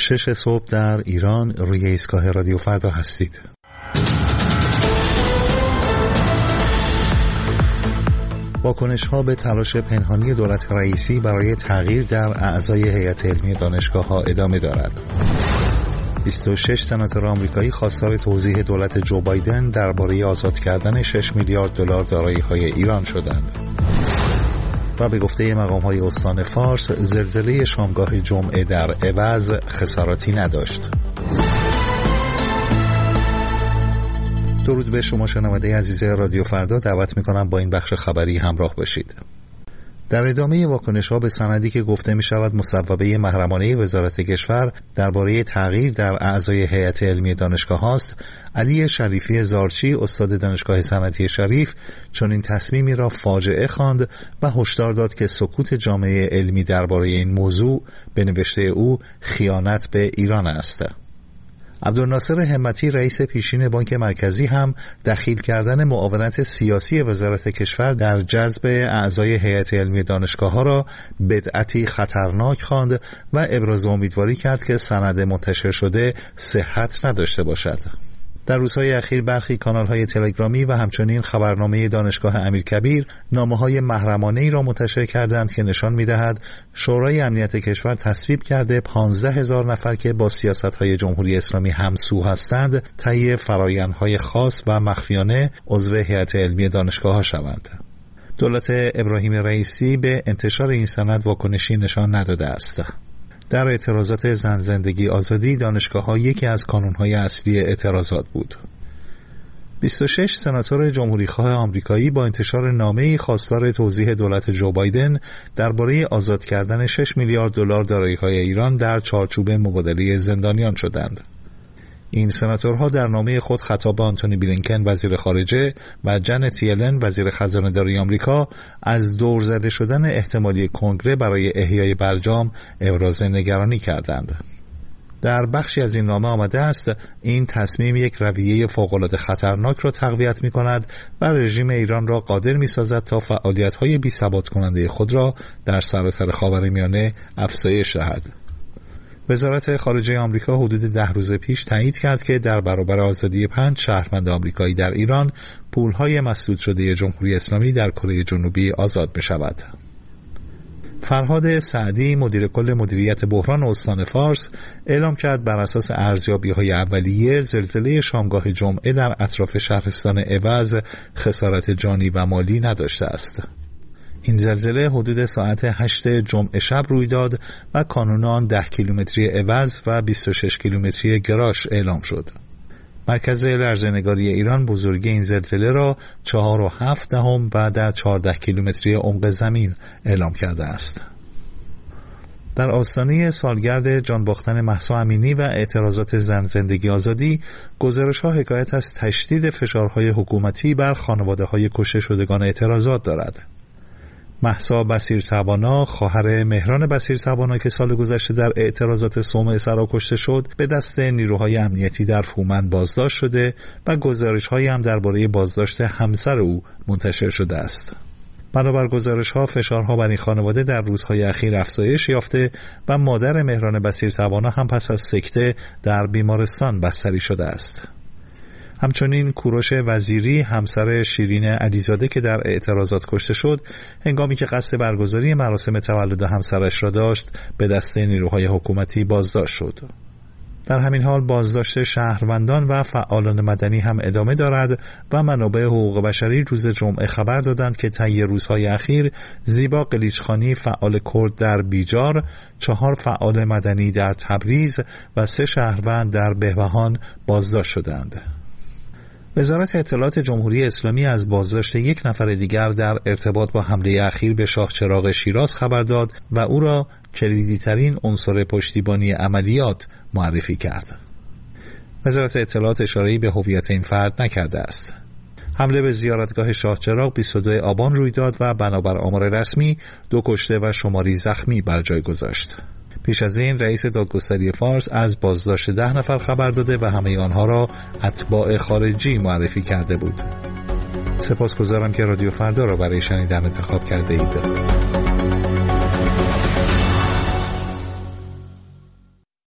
6 صبح در ایران روی ایستگاه رادیو فردا هستید. واکنش‌ها به تلاش پنهانی دولت رئیسی برای تغییر در اعضای هیئت علمی دانشگاه‌ها ادامه دارد. 26 سناتور آمریکایی خواستار توضیح دولت جو بایدن درباره آزاد کردن 6 میلیارد دلار دارایی‌های ایران شدند. و به گفته مقام‌های استان فارس، زلزله شامگاه جمعه در عوض خساراتی نداشت. درود به شما شنونده عزیز رادیو فردا، دعوت می‌کنم با این بخش خبری همراه باشید. در ادامه واکنش‌ها به سندی که گفته می‌شود مصوبه محرمانه وزارت کشور درباره تغییر در اعضای هیئت علمی دانشگاه است، علی شریفی زارچی استاد دانشگاه صنعتی شریف چنین تصمیمی را فاجعه خواند و هشدار داد که سکوت جامعه علمی درباره این موضوع به نوشته او خیانت به ایران است. عبدالناصر همتی رئیس پیشین بانک مرکزی هم دخیل کردن معاونت سیاسی وزارت کشور در جذب اعضای هیئت علمی دانشگاه‌ها را بدعتی خطرناک خواند و ابراز امیدواری کرد که سند منتشر شده صحت نداشته باشد. در روزهای اخیر برخی کانال‌های تلگرامی و همچنین خبرنامه دانشگاه امیرکبیر نامه‌های محرمانه‌ای را منتشر کردند که نشان می‌دهد شورای امنیت کشور تصویب کرده 15,000 نفر که با سیاست‌های جمهوری اسلامی همسو هستند طی فرآیندهای خاص و مخفیانه عضو هیئت علمی دانشگاه‌ها شوند. دولت ابراهیم رئیسی به انتشار این سند واکنشی نشان نداده است. در اعتراضات زن زندگی آزادی دانشگاه‌ها یکی از کانون‌های اصلی اعتراضات بود. 26 سناتور جمهوریخواه آمریکایی با انتشار نامه‌ای خواستار توضیح دولت جو بایدن درباره آزاد کردن 6 میلیارد دلار دارایی‌های ایران در چارچوب مبادله زندانیان شدند. این سناتورها در نامه خود خطاب به آنتونی بلینکن وزیر خارجه و جنت یلن وزیر خزانه‌داری آمریکا از دور زده شدن احتمالی کنگره برای احیای برجام ابراز نگرانی کردند. در بخشی از این نامه آمده است این تصمیم یک رویه فوق‌العاده خطرناک را تقویت می‌کند و رژیم ایران را قادر می‌سازد تا فعالیت‌های بی‌ثبات کننده خود را در سراسر خاورمیانه افزایش دهد. وزارت خارجه آمریکا حدود 10 روز پیش تایید کرد که در برابر آزادی 5 شهروند آمریکایی در ایران، پولهای مسدود شده جمهوری اسلامی در کره جنوبی آزاد می‌شود. فرهاد سعدی مدیر کل مدیریت بحران استان فارس اعلام کرد بر اساس ارزیابی‌های اولیه زلزله شامگاه جمعه در اطراف شهرستان عوض خسارت جانی و مالی نداشته است. این زلزله حدود ساعت 8 جمعه شب روی داد و کانون آن 10 کیلومتری عوض و 26 کیلومتری گراش اعلام شد. مرکز لرزه‌نگاری ایران بزرگی این زلزله را 4.7 و در 14 کیلومتری عمق زمین اعلام کرده است. در آستانه سالگرد جان باختن مهسا امینی و اعتراضات زن زندگی آزادی، گزارش‌ها حکایت از تشدید فشارهای حکومتی بر خانواده‌های کشته شدگان اعتراضات دارد. مهسا بصیرتوانا خواهر مهران بصیرتوانا که سال گذشته در اعتراضات صومعه سرا کشته شد به دست نیروهای امنیتی در فومن بازداشت شده و گزارش‌هایی هم درباره بازداشت همسر او منتشر شده است. بنابر گزارش‌ها فشارها بر این خانواده در روزهای اخیر افزایش یافته و مادر مهران بصیرتوانا هم پس از سکته در بیمارستان بستری شده است. همچنین کوروش وزیری همسر شیرین علیزاده که در اعتراضات کشته شد هنگامی که قصد برگزاری مراسم تولد همسرش را داشت به دست نیروهای حکومتی بازداشت شد. در همین حال بازداشت شهروندان و فعالان مدنی هم ادامه دارد و منابع حقوق بشری روز جمعه خبر دادند که طی روزهای اخیر زیبا قلیچخانی فعال کرد در بیجار، 4 فعال مدنی در تبریز و 3 شهروند در بهبهان بازداشت شدند. وزارت اطلاعات جمهوری اسلامی از بازداشت 1 نفر دیگر در ارتباط با حمله اخیر به شاه چراغ شیراز خبر داد و او را کلیدی‌ترین عنصر پشتیبانی عملیات معرفی کرد. وزارت اطلاعات اشاره‌ای به هویت این فرد نکرده است. حمله به زیارتگاه شاه چراغ 22 آبان روی داد و بنابر آمار رسمی 2 کشته و شماری زخمی بر جای گذاشت. پیش از این رئیس دادگستری فارس از بازداشت 10 نفر خبر داده و همه آنها را اتباع خارجی معرفی کرده بود. سپاسگزارم که رادیو فردا را برای شنیدن انتخاب کرده اید.